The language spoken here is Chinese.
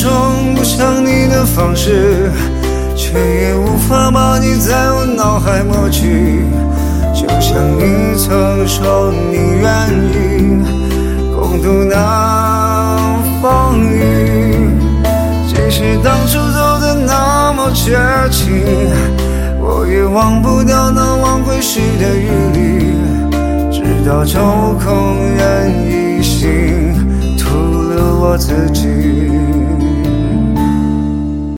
中不像你的方式，却也无法把你在我脑海抹去。就像你曾说你愿意共度那风雨，即使当初走得那么绝情，我也忘不掉那挽回时的余力。直到抽空人一行，徒留我自己。